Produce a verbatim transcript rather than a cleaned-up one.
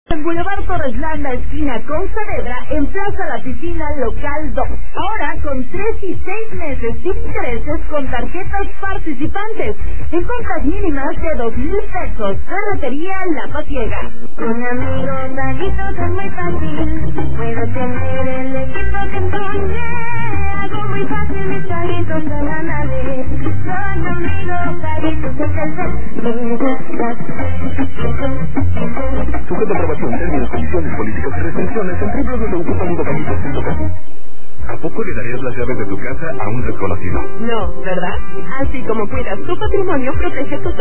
En Boulevard Torres Landa, esquina con Saavedra, en Plaza La Piscina, local dos. Ahora con tres y seis meses sin intereses con tarjetas participantes. En compras mínimas de dos mil pesos. Ferretería La Pasiega. Con amigos bajitos es muy fácil. Puedo tener el equipo que soñé. Hago muy fácil mis traguitos de la nave. Con amigos bajitos es el Sujeta aprobación, términos, condiciones, políticas y restricciones en doble u doble u doble u punto bajitos punto com. ¿A poco le darías las llaves de tu casa a un desconocido? No, ¿verdad? Así como cuidas tu patrimonio, protege tu